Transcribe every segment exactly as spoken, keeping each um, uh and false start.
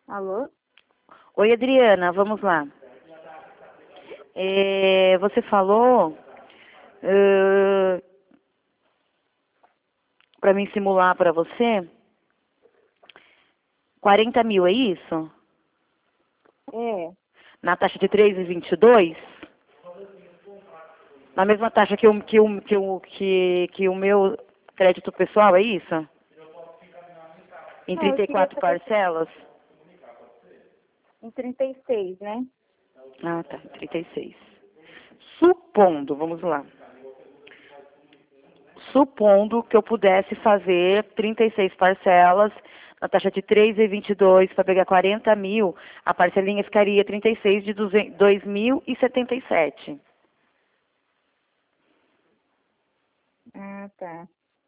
Alô? Oi, Adriana, vamos lá. É, você falou para mim simular para você quarenta mil, é isso? É. Na taxa de três vírgula vinte e dois? Na mesma taxa que o, que o, que o, que, que o meu crédito pessoal, é isso? Em Não, eu trinta e queria quatro saber parcelas? em trinta e seis, né? Ah, tá, trinta e seis. Supondo, vamos lá. Supondo que eu pudesse fazer trinta e seis parcelas na taxa de três vírgula vinte e dois para pegar quarenta mil, a parcelinha ficaria trinta e seis de dois mil e setenta e sete. Ah, tá.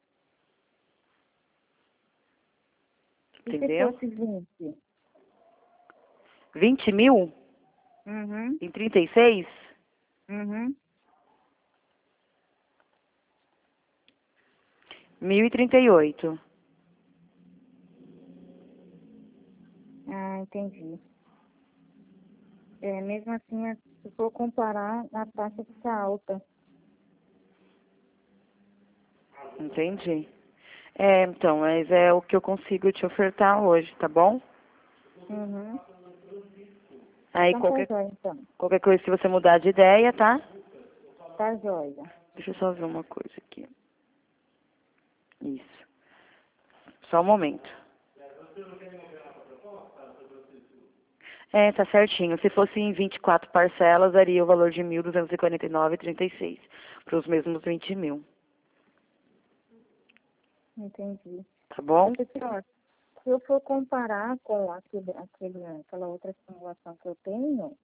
E se Entendeu? fosse vinte? vinte mil Uhum, em trinta e seis? uhum. mil e trinta e oito. Ah, entendi. É, mesmo assim, é, se for comparar, a taxa fica alta. Entendi. É, então, mas é o que eu consigo te ofertar hoje, tá bom? Uhum. Aí Então tá qualquer, jóia, então. qualquer coisa, se você mudar de ideia, tá? Tá jóia. Deixa eu só ver uma coisa aqui. Isso. Só um momento. É, tá certinho. Se fosse em vinte e quatro parcelas, daria o valor de mil duzentos e quarenta e nove vírgula trinta e seis. Para os mesmos vinte mil. Entendi. Tá bom? Porque, ó, se eu for comparar com aquele, aquele, aquela outra simulação que eu tenho,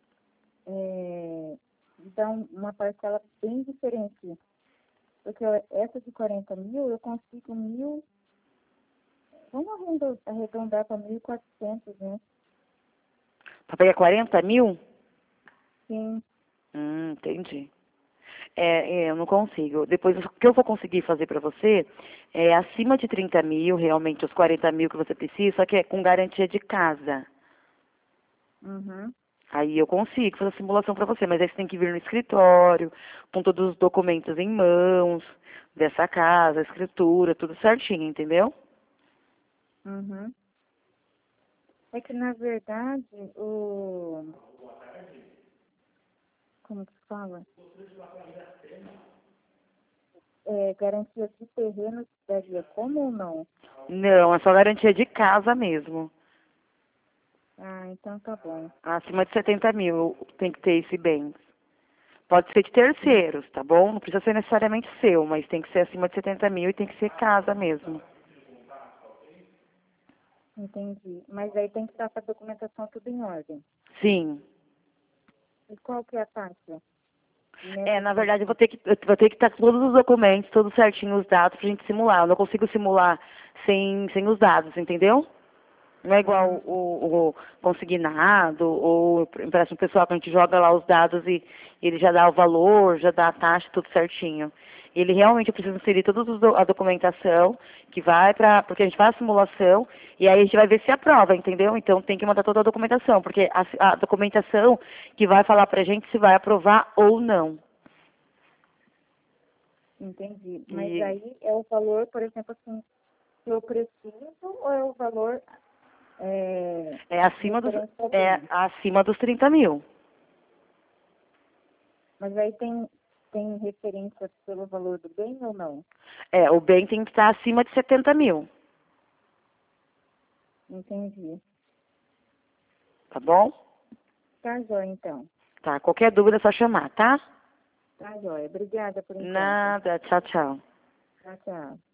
é, dá um- uma parcela bem diferente. Porque ó, essa de quarenta mil, eu consigo mil, vamos arredondar arredondar para mil e quatrocentos, né? Para pegar quarenta mil? Sim. Hum, entendi. É, é, eu não consigo. Depois, o que eu vou conseguir fazer para você é acima de trinta mil, realmente os quarenta mil que você precisa, só que é com garantia de casa. Uhum. Aí eu consigo fazer a simulação para você, mas aí você tem que vir no escritório, com todos os documentos em mãos, dessa casa, a escritura, tudo certinho, entendeu? Uhum. É que, na verdade, o... Como que fala? É, garantia de terreno daria como ou não? Não, é só garantia de casa mesmo. Ah, então tá bom. Acima de setenta mil tem que ter esse bem. Pode ser de terceiros, tá bom? Não precisa ser necessariamente seu, mas tem que ser acima de setenta mil e tem que ser casa mesmo. Entendi. Mas aí tem que estar com a documentação tudo em ordem. Sim. E qual que é a taxa? É, Nessa na taxa? verdade, eu vou ter que, eu vou ter que estar com todos os documentos, todos certinho, os dados, pra gente simular. Eu não consigo simular sem, sem os dados, entendeu? Não é igual Hum, o, o consignado ou empréstimo pessoal que a gente joga lá os dados e ele já dá o valor, já dá a taxa, tudo certinho. Ele realmente precisa inserir toda a documentação que vai para, porque a gente faz a simulação e aí a gente vai ver se aprova, entendeu? Então tem que mandar toda a documentação, porque a, a documentação que vai falar pra gente se vai aprovar ou não. entendi. Mas E aí é o valor, por exemplo, assim, que eu preciso ou é o valor é, é acima dos, referente ao é bem? acima dos trinta mil. Mas aí tem, tem referência pelo valor do bem ou não? É, o bem tem que estar acima de setenta mil, Entendi. tá bom? Tá jóia, então. Tá, qualquer dúvida é só chamar, tá? Tá jóia. Obrigada por enquanto. Nada, tchau, tchau. Tchau, tchau.